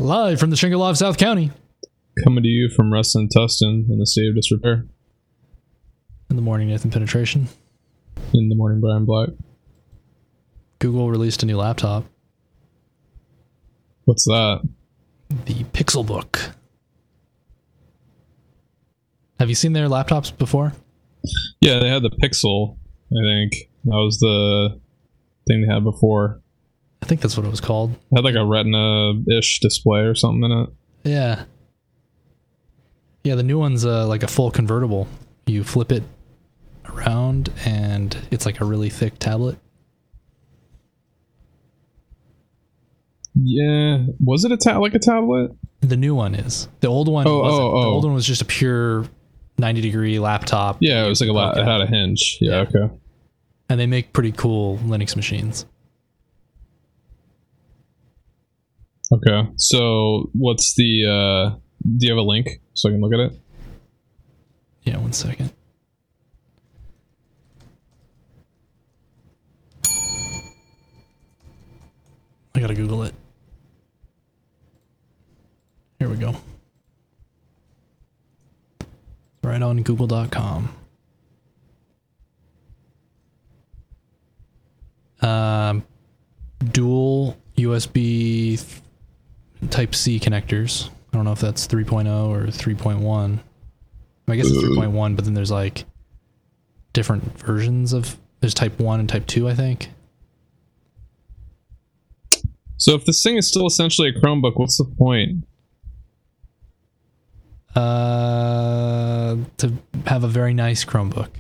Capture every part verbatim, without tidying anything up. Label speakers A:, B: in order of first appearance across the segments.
A: Live from the Shingle of South County.
B: Coming to you from Rustin Tustin in the state of disrepair.
A: In the morning, Nathan Penetration.
B: In the morning, Brian Black.
A: Google released a new laptop.
B: What's that?
A: The Pixelbook. Have you seen their laptops before?
B: Yeah, they had the Pixel, I think. That was the thing they had before.
A: I think that's what it was called.
B: It had like a Retina-ish display or something in it.
A: Yeah. Yeah, the new one's uh, like a full convertible. You flip it around and it's like a really thick tablet.
B: Yeah. Was it a ta- like a tablet?
A: The new one is. The old one
B: oh,
A: wasn't.
B: Oh, oh.
A: The old one was just a pure ninety degree laptop.
B: Yeah, it was like a la- it had a hinge. Yeah, yeah, okay.
A: And they make pretty cool Linux machines.
B: Okay. So what's the uh do you have a link so I can look at it?
A: Yeah, one second. I gotta Google it. Here we go. Right on google dot com. Um, dual U S B Type C connectors. I don't know if that's three point oh or three point one. I guess it's three point one, but then there's like different versions of, there's type one and type two, I think.
B: So if this thing is still essentially a Chromebook, what's the point?
A: Uh, to have a very nice Chromebook.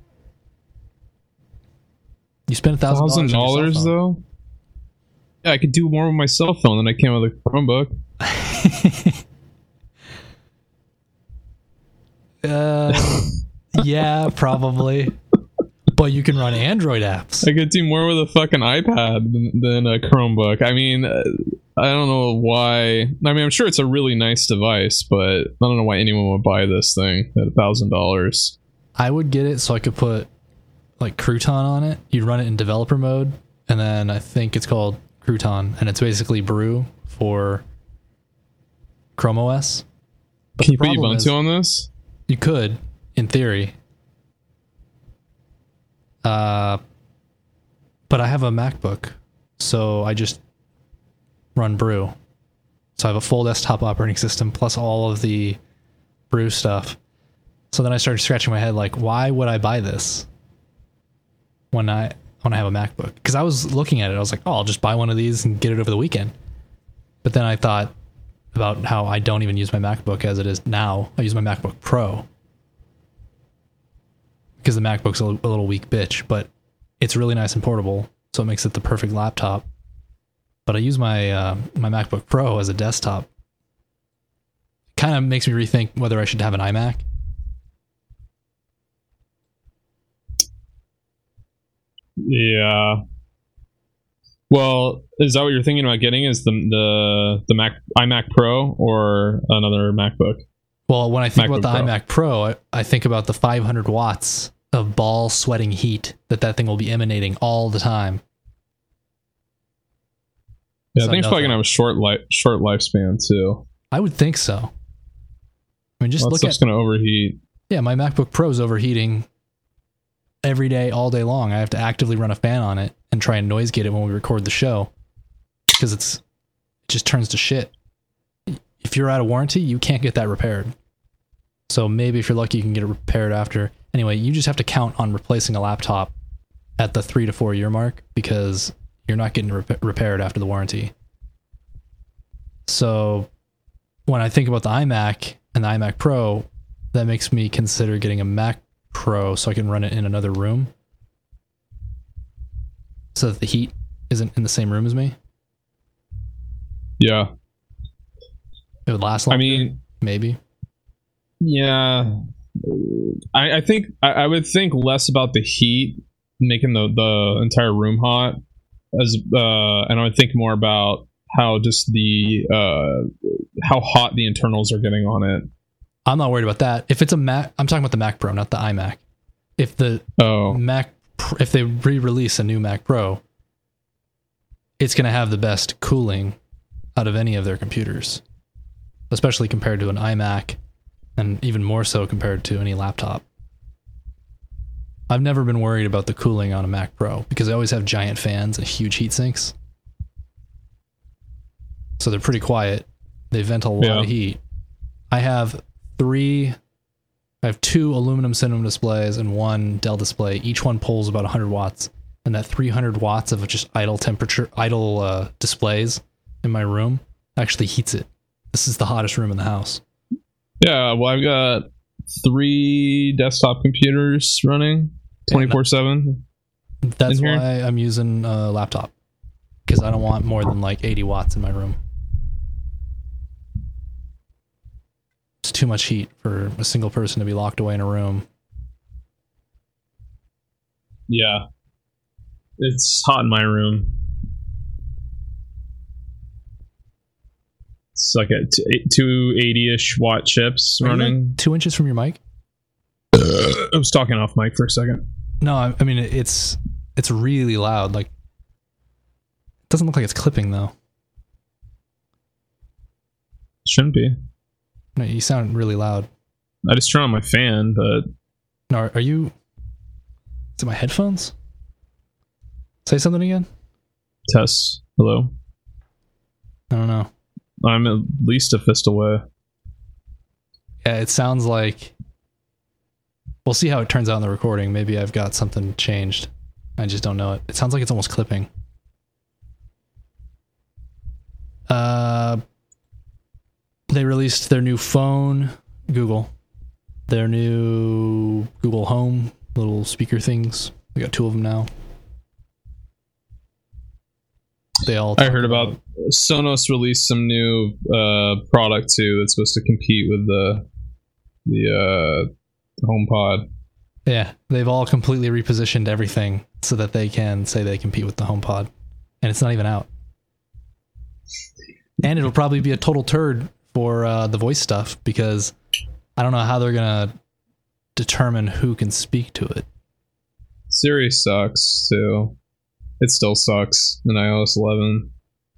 A: You spend a thousand
B: thousand dollars though. Yeah, I could do more with my cell phone than I can with a Chromebook.
A: uh, yeah, probably. But you can run Android apps.
B: I could do more with a fucking iPad than, than a Chromebook. I mean, I don't know why. I mean, I'm sure it's a really nice device, but I don't know why anyone would buy this thing at a thousand dollars.
A: I would get it so I could put like Crouton on it. You'd run it in developer mode, and then I think it's called Crouton, and it's basically Brew for Chrome O S. But
B: can you put Ubuntu on this?
A: You could, in theory. Uh, but I have a MacBook, so I just run Brew. So I have a full desktop operating system plus all of the Brew stuff. So then I started scratching my head, like, why would I buy this when I when I have a MacBook? Because I was looking at it, I was like, oh, I'll just buy one of these and get it over the weekend. But then I thought about how I don't even use my MacBook as it is now. I use my MacBook Pro. Because the MacBook's a, l- a little weak bitch, but it's really nice and portable, so it makes it the perfect laptop. But I use my uh, my MacBook Pro as a desktop. Kind of makes me rethink whether I should have an iMac.
B: Yeah. Well, is that what you're thinking about getting? Is the the the Mac iMac Pro or another MacBook?
A: Well, when I think
B: MacBook
A: about the
B: Pro.
A: iMac Pro, I, I think about the five hundred watts of ball sweating heat that that thing will be emanating all the time.
B: Yeah,
A: So
B: I think it's
A: no
B: probably
A: thing.
B: gonna have a short life short lifespan too.
A: I would think so. I mean, just
B: Well, that
A: look
B: stuff's
A: at
B: gonna overheat.
A: yeah, my MacBook Pro is overheating every day, all day long. I have to actively run a fan on it and try and noise gate it when we record the show because it's it just turns to shit. If you're out of warranty, you can't get that repaired. So maybe if you're lucky, you can get it repaired after. Anyway, you just have to count on replacing a laptop at the three to four year mark because you're not getting rep- repaired after the warranty. So when I think about the iMac and the iMac Pro, that makes me consider getting a Mac Pro so I can run it in another room so that the heat isn't in the same room as me.
B: Yeah.
A: It would last longer.
B: I mean,
A: maybe.
B: yeah. I, I think I, I would think less about the heat making the, the entire room hot, as uh, and I would think more about how just the uh, how hot the internals are getting on it.
A: I'm not worried about that. If it's a Mac, I'm talking about the Mac Pro, not the iMac. If the
B: Oh,
A: Mac, Pr- if they re-release a new Mac Pro, it's going to have the best cooling out of any of their computers, especially compared to an iMac, and even more so compared to any laptop. I've never been worried about the cooling on a Mac Pro because they always have giant fans and huge heat sinks. So they're pretty quiet. They vent a lot
B: Yeah.
A: of heat. I have three, I have two aluminum cinema displays and one Dell display. Each one pulls about one hundred watts. And that three hundred watts of just idle temperature, idle uh, displays in my room actually heats it. This is the hottest room in the house.
B: Yeah, well, I've got three desktop computers running twenty-four seven.
A: That's
B: in here?
A: why I'm using a laptop, because I don't want more than like eighty watts in my room. It's too much heat for a single person to be locked away in a room.
B: Yeah. It's hot in my room. It's like a two eighty-ish watt chips
A: Are you,
B: running.
A: like, two inches from your mic?
B: I was talking off mic for a second.
A: No, I, I mean it's it's really loud. Like, it doesn't look like it's clipping though.
B: Shouldn't be.
A: No, you sound really loud.
B: I just turned on my fan, but
A: No, are, are you? Is it my headphones? Say something again.
B: test. Hello.
A: I don't know.
B: I'm at least a fist away.
A: Yeah, it sounds like. We'll see how it turns out in the recording. Maybe I've got something changed. I just don't know it. It sounds like it's almost clipping. Uh, they released their new phone, Google. Their new Google Home little speaker things. We got two of them now. They all.
B: I heard about Sonos released some new uh, product too that's supposed to compete with the the uh, HomePod.
A: Yeah, they've all completely repositioned everything so that they can say they compete with the HomePod, and it's not even out. And it'll probably be a total turd for uh, the voice stuff because I don't know how they're gonna determine who can speak to it.
B: Siri sucks too. It still sucks in iOS eleven.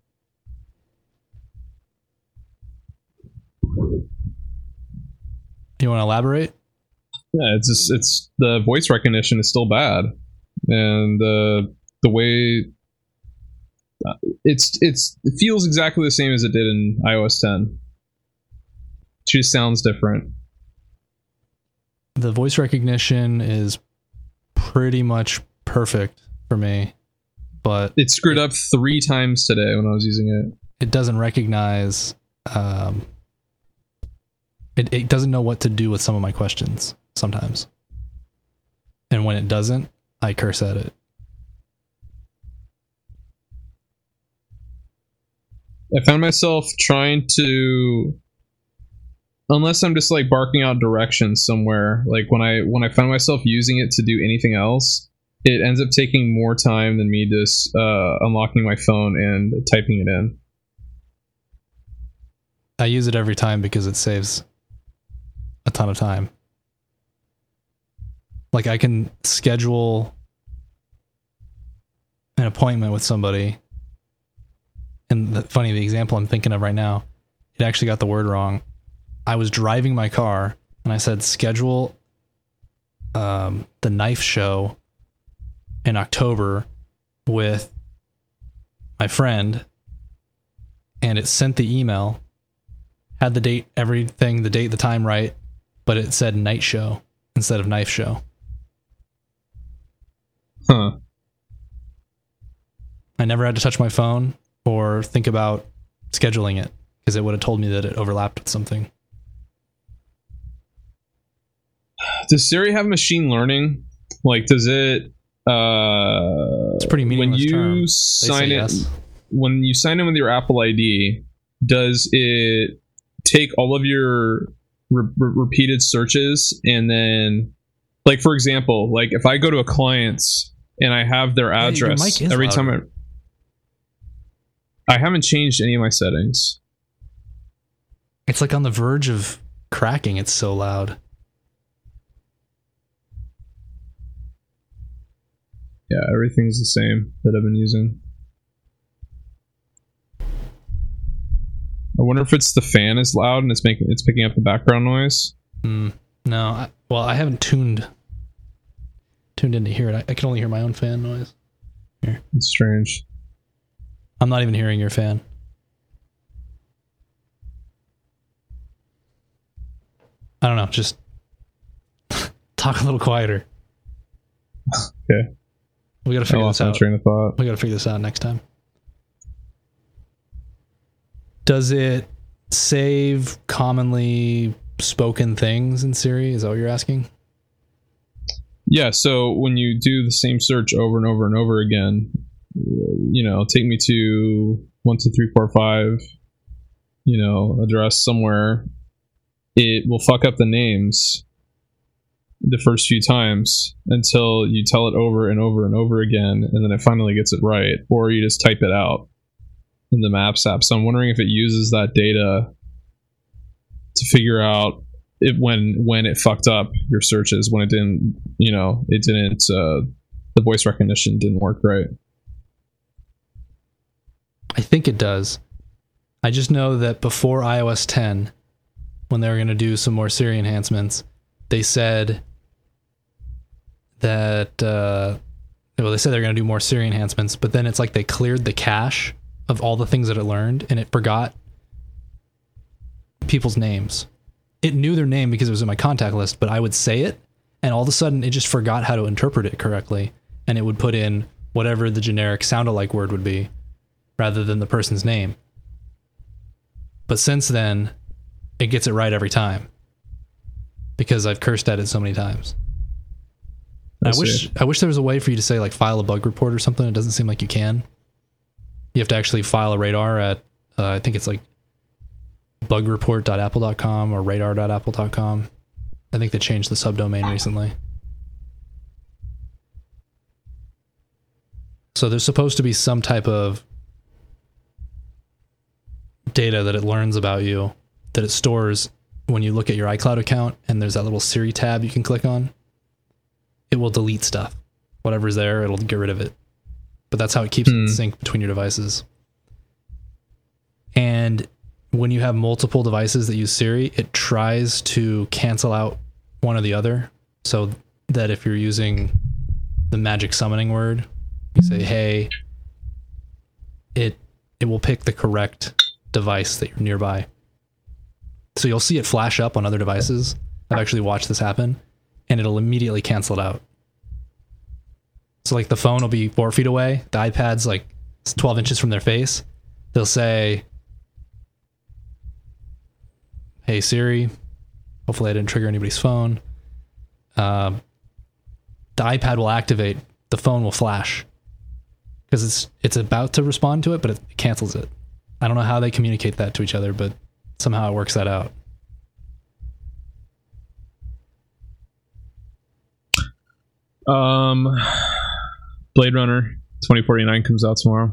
A: You want to elaborate?
B: Yeah, it's just it's the voice recognition is still bad, and uh, the way uh, it's it's it feels exactly the same as it did in iOS ten. It just sounds different.
A: The voice recognition is pretty much perfect for me, but
B: It screwed up three times today when I was using it.
A: it doesn't recognize. Um, it it doesn't know what to do with some of my questions sometimes, and when it doesn't, I curse at it.
B: I found myself trying to, unless I'm just like barking out directions somewhere, like when I when I find myself using it to do anything else, it ends up taking more time than me just uh, unlocking my phone and typing it in.
A: I use it every time because it saves a ton of time. Like I can schedule an appointment with somebody. And the, funny, the example I'm thinking of right now, it actually got the word wrong. I was driving my car and I said schedule um, the knife show in October with my friend, and it sent the email, had the date, everything, the date, the time right, but it said night show instead of knife show.
B: Huh.
A: I never had to touch my phone or think about scheduling it because it would have told me that it overlapped with something.
B: Does Siri have machine learning? Like, does it? Uh,
A: It's a pretty meaningless
B: when you
A: term. They
B: sign
A: say
B: in,
A: yes.
B: when you sign in with your Apple I D, does it take all of your re- re- repeated searches and then, like, for example, like if I go to a client's and I have their
A: Yeah, your
B: address
A: mic is
B: every time
A: louder.
B: I, I haven't changed any of my settings.
A: It's like on the verge of cracking. It's so loud.
B: Yeah, everything's the same that I've been using. I wonder if it's the fan is loud and it's making it's picking up the background noise.
A: Mm, no, I, well, I haven't tuned tuned in to hear it. I, I can only hear my own fan noise. Here,
B: it's strange.
A: I'm not even hearing your fan. I don't know. Just talk a little quieter.
B: Okay.
A: We gotta figure this out.
B: Train of thought.
A: We gotta figure this out next time. Does it save commonly spoken things in Siri? Is that what you're asking?
B: Yeah, so when you do the same search over and over and over again, you know, take me to one, two, three, four, five, you know, address somewhere, it will fuck up the names the first few times until you tell it over and over and over again, and then it finally gets it right, or you just type it out in the Maps app. So I'm wondering if it uses that data to figure out it when when it fucked up your searches, when it didn't, you know, it didn't, uh, the voice recognition didn't work right.
A: I think it does. I just know that before i O S ten, when they were going to do some more Siri enhancements, they said that, uh, well, they said they're going to do more Siri enhancements, but then it's like they cleared the cache of all the things that it learned, and it forgot people's names. It knew their name because it was in my contact list, but I would say it, and all of a sudden it just forgot how to interpret it correctly, and it would put in whatever the generic sound-alike word would be, rather than the person's name. But since then, it gets it right every time, because I've cursed at it so many times. I, I wish I wish there was a way for you to say, like, file a bug report or something. It doesn't seem like you can. You have to actually file a radar at, uh, I think it's like bug report dot apple dot com or radar dot apple dot com. I think they changed the subdomain recently. So there's supposed to be some type of data that it learns about you, that it stores when you look at your iCloud account, and there's that little Siri tab you can click on. It will delete stuff. Whatever's there, it'll get rid of it. But that's how it keeps
B: hmm.
A: it in sync between your devices. And when you have multiple devices that use Siri, it tries to cancel out one or the other, so that if you're using the magic summoning word, you say, hey, it it will pick the correct device that you're nearby. So you'll see it flash up on other devices. I've actually watched this happen, and it'll immediately cancel it out. So like the phone will be four feet away, the iPad's like twelve inches from their face. They'll say, hey Siri, hopefully I didn't trigger anybody's phone. Uh, the iPad will activate, the phone will flash, because it's it's about to respond to it, but it cancels it. I don't know how they communicate that to each other, but somehow it works that out.
B: Um, Blade Runner twenty forty-nine comes out tomorrow.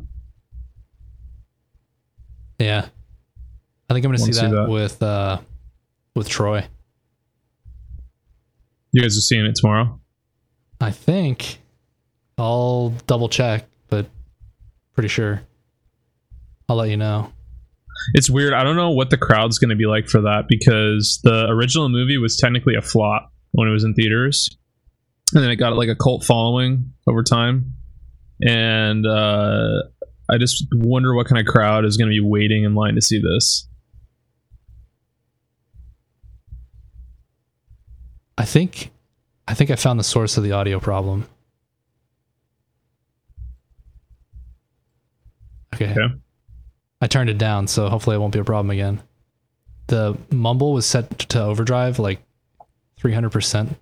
A: Yeah, I think I'm going to see,
B: see
A: that,
B: that
A: with uh, with Troy.
B: You guys are seeing it tomorrow?
A: I think. I'll double check, but pretty sure. I'll let you know.
B: It's weird. I don't know what the crowd's going to be like for that, because the original movie was technically a flop when it was in theaters, and then it got like a cult following over time. And uh, I just wonder what kind of crowd is going to be waiting in line to see this.
A: I think, I think I found the source of the audio problem. Okay.
B: Okay.
A: I turned it down, so hopefully it won't be a problem again. The mumble was set to overdrive like three hundred percent.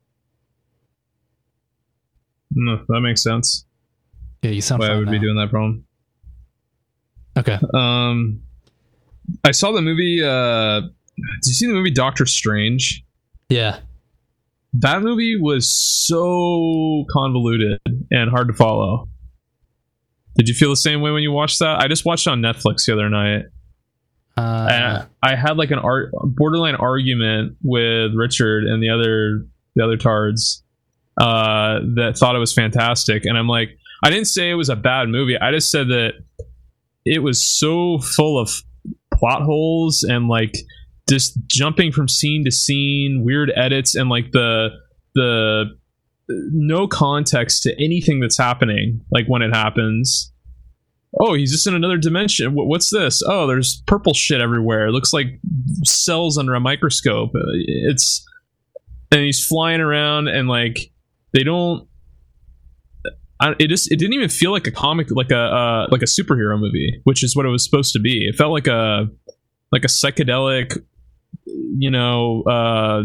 B: No, that makes sense.
A: Yeah, you sound
B: Why
A: fine
B: I would
A: now.
B: be doing that problem.
A: Okay.
B: Um, I saw the movie. Uh, did you see the movie Doctor Strange?
A: Yeah.
B: That movie was so convoluted and hard to follow. Did you feel the same way when you watched that? I just watched it on Netflix the other night.
A: Uh,
B: And I had like an art, borderline argument with Richard and the other the other tards uh, that thought it was fantastic. And I'm like, I didn't say it was a bad movie. I just said that it was so full of plot holes and like just jumping from scene to scene, weird edits, and like the the no context to anything that's happening, like when it happens. Oh, he's just in another dimension. What's this? Oh, there's purple shit everywhere. It looks like cells under a microscope. It's and he's flying around, and like they don't. I, it just it didn't even feel like a comic, like a uh, like a superhero movie, which is what it was supposed to be. It felt like a like a psychedelic, you know, uh,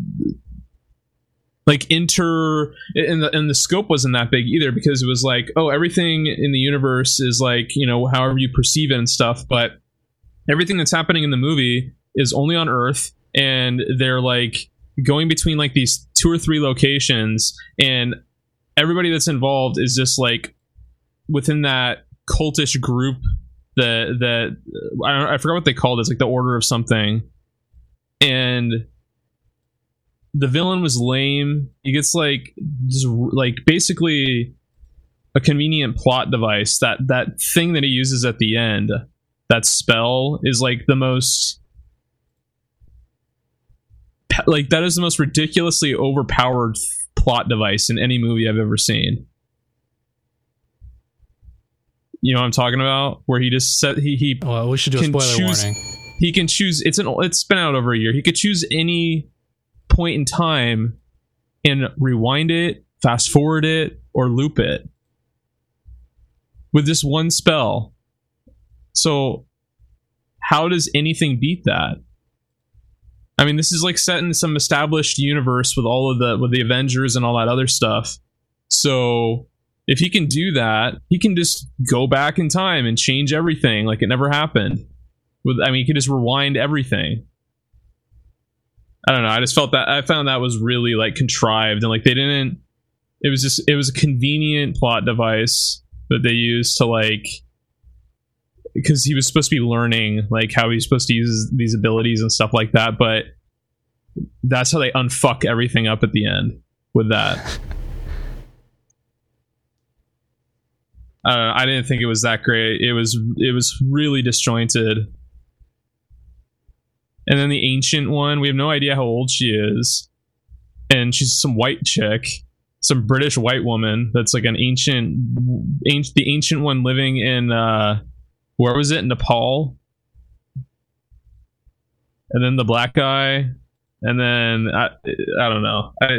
B: like inter and the and the scope wasn't that big either, because it was like, oh, everything in the universe is like, you know, however you perceive it and stuff, but everything that's happening in the movie is only on Earth, and they're like going between like these two or three locations, and everybody that's involved is just like within that cultish group that that I don't, I forgot what they called it. It's like the Order of something, and the villain was lame. He gets like just like basically a convenient plot device. That that thing that he uses at the end, that spell, is like the most like that is the most ridiculously overpowered plot device in any movie I've ever seen. You know what I'm talking about? Where he just said he he.
A: Well, we should do a spoiler
B: choose,
A: warning.
B: He can choose. It's an. It's been out over a year. He could choose any point in time and rewind it, fast forward it, or loop it with this one spell. So how does anything beat that? I mean, this is like set in some established universe with all of the with the Avengers and all that other stuff. So if he can do that, he can just go back in time and change everything like it never happened. With I mean, he can just rewind everything. I don't know. I just felt that I found that was really like contrived, and like they didn't. It was just it was a convenient plot device that they used to like, because he was supposed to be learning like how he's supposed to use these abilities and stuff like that, but that's how they unfuck everything up at the end with that. uh, I didn't think it was that great. It was it was really disjointed. And then the ancient one, we have no idea how old she is, and she's some white chick, some British white woman that's like an ancient, ancient the ancient one living in uh where was it? Nepal. And then the black guy. And then I I don't know. I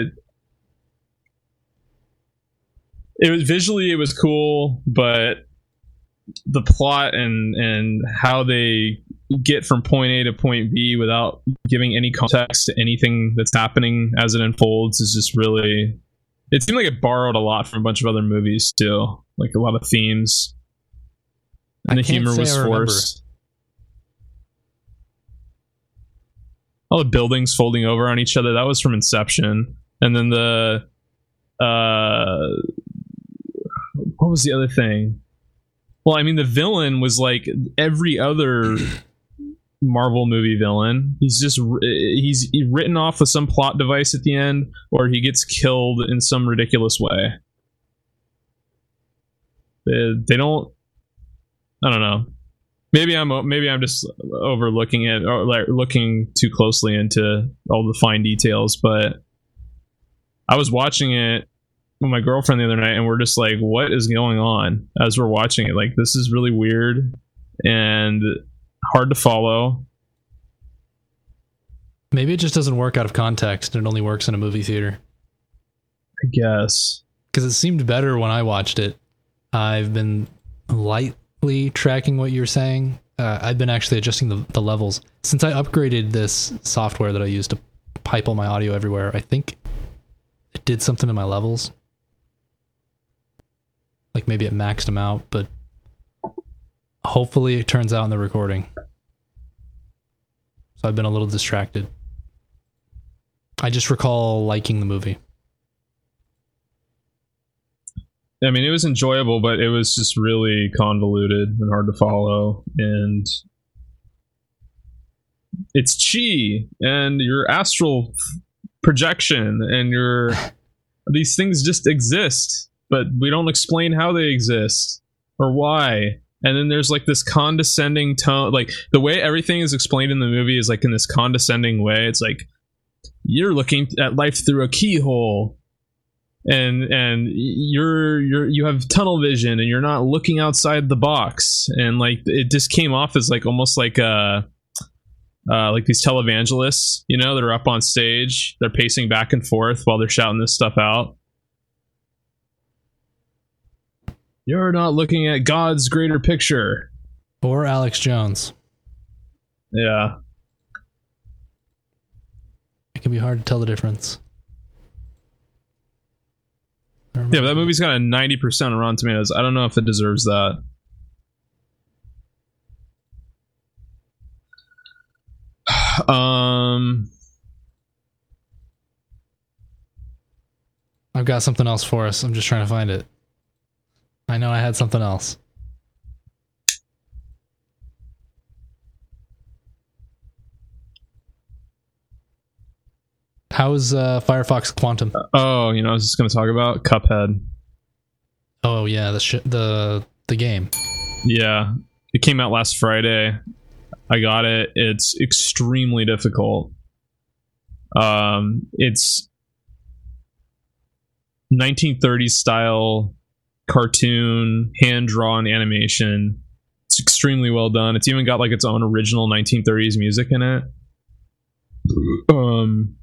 B: it was visually it was cool, but the plot and and how they get from point A to point B without giving any context to anything that's happening as it unfolds is just really, it seemed like it borrowed a lot from a bunch of other movies too, like a lot of themes. And
A: I
B: the humor was forced. All the buildings folding over on each other, that was from Inception. And then the uh what was the other thing? Well, I mean, the villain was like every other Marvel movie villain. He's just he's written off with some plot device at the end, or he gets killed in some ridiculous way. They, they don't. I don't know. Maybe I'm maybe I'm just overlooking it or like looking too closely into all the fine details. But I was watching it with my girlfriend the other night, and we're just like, "What is going on?" As we're watching it, like, this is really weird and hard to follow.
A: Maybe it just doesn't work out of context, and it only works in a movie theater.
B: I guess
A: because it seemed better when I watched it. I've been lightly tracking what you're saying. Uh, I've been actually adjusting the, the levels since I upgraded this software that I use to pipe all my audio everywhere. I think it did something to my levels. Like maybe it maxed them out, but hopefully it turns out in the recording. So I've been a little distracted. I just recall liking the movie.
B: I mean, it was enjoyable, but it was just really convoluted and hard to follow. And it's chi and your astral projection and your these things just exist, but we don't explain how they exist or why. And then there's like this condescending tone, like the way everything is explained in the movie is like in this condescending way. It's like you're looking at life through a keyhole, and and you're you're you have tunnel vision, and you're not looking outside the box. And like it just came off as like almost like a uh, like these televangelists, you know, that are up on stage, they're pacing back and forth while they're shouting this stuff out. You're not looking at God's greater picture.
A: Or Alex Jones.
B: Yeah.
A: It can be hard to tell the difference.
B: Yeah, but that movie's got a ninety percent on Rotten Tomatoes. I don't know if it deserves that. um...
A: I've got something else for us. I'm just trying to find it. I know I had something else. How's uh, Firefox Quantum?
B: Oh, you know, I was just going to talk about Cuphead.
A: Oh yeah, the sh- the the game.
B: Yeah, it came out last Friday. I got it. It's extremely difficult. Um, it's nineteen thirties style cartoon, hand-drawn animation. It's extremely well done. It's even got like its own original nineteen thirties music in it. Um,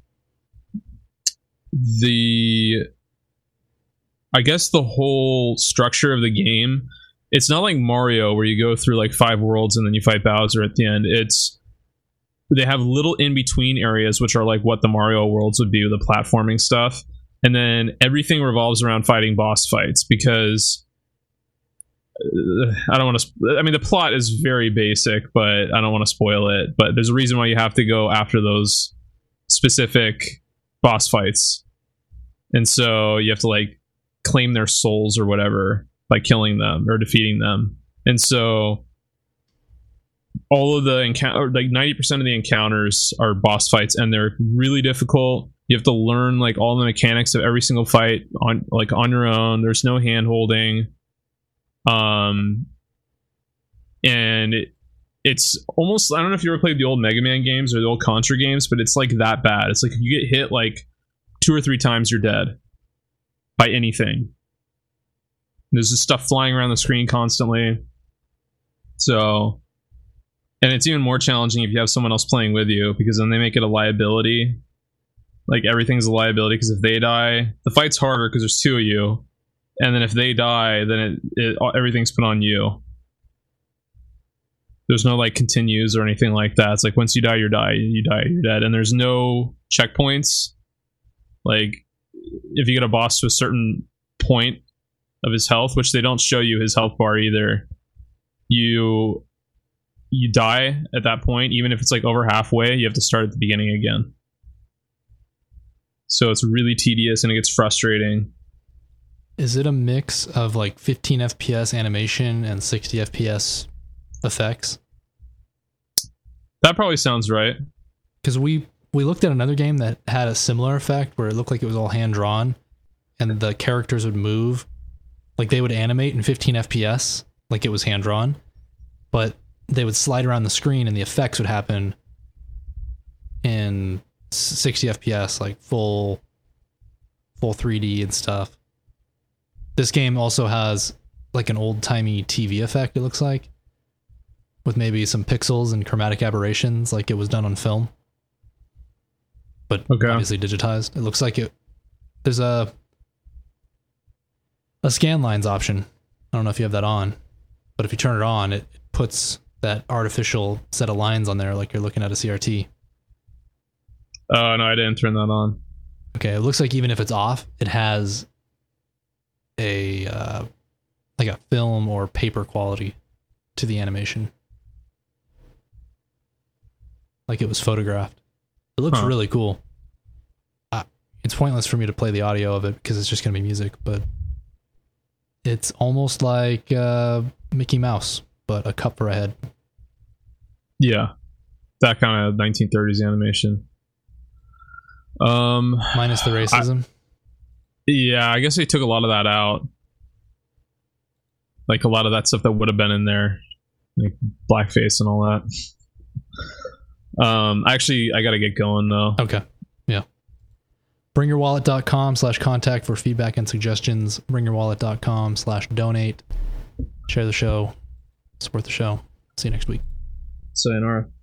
B: the I guess the whole structure of the game, it's not like Mario where you go through like five worlds and then you fight Bowser at the end. It's they have little in-between areas which are like what the Mario worlds would be, the platforming stuff. And then everything revolves around fighting boss fights because uh, I don't want to. Sp- I mean, the plot is very basic, but I don't want to spoil it. But there's a reason why you have to go after those specific boss fights, and so you have to like claim their souls or whatever by killing them or defeating them. And so all of the encounter, like ninety percent of the encounters are boss fights, and they're really difficult. You have to learn like all the mechanics of every single fight on like on your own. There's no hand holding. Um, and it, it's almost, I don't know if you ever played the old Mega Man games or the old Contra games, but it's like that bad. It's like if you get hit like two or three times, you're dead by anything. There's just stuff flying around the screen constantly. So, and it's even more challenging if you have someone else playing with you, because then they make it a liability. Like everything's a liability, because if they die, the fight's harder because there's two of you, and then if they die, then it, it everything's put on you. There's no like continues or anything like that. It's like once you die, you die, you die, you're dead, and there's no checkpoints. Like if you get a boss to a certain point of his health, which they don't show you his health bar either, you you die at that point. Even if it's like over halfway, you have to start at the beginning again. So it's really tedious and it gets frustrating.
A: Is it a mix of like fifteen F P S animation and sixty F P S effects?
B: That probably sounds right.
A: Because we, we looked at another game that had a similar effect where it looked like it was all hand-drawn and the characters would move. Like they would animate in fifteen F P S like it was hand-drawn, but they would slide around the screen and the effects would happen in sixty F P S, like full full three D and stuff. This game also has like an old-timey T V effect, it looks like, with maybe some pixels and chromatic aberrations like it was done on film, but
B: okay.
A: Obviously digitized. It looks like it there's a a scan lines option. I don't know if you have that on, but if you turn it on, it puts that artificial set of lines on there like you're looking at a C R T.
B: Oh, no, I didn't turn that on.
A: Okay, it looks like even if it's off, it has a uh, like a film or paper quality to the animation. Like it was photographed. It looks huh. really cool. Uh, it's pointless for me to play the audio of it because it's just going to be music, but it's almost like uh, Mickey Mouse, but a cup for a head.
B: Yeah, that kind of nineteen thirties animation. Um,
A: Minus the racism.
B: I, yeah, I guess they took a lot of that out. like a lot of that stuff that would have been in there, like blackface and all that. Um, actually, I got to get going though.
A: Okay. Yeah. bringyourwallet.com slash contact for feedback and suggestions. bringyourwallet.com slash donate. Share the show. Support the show. See you next week.
B: Sayonara.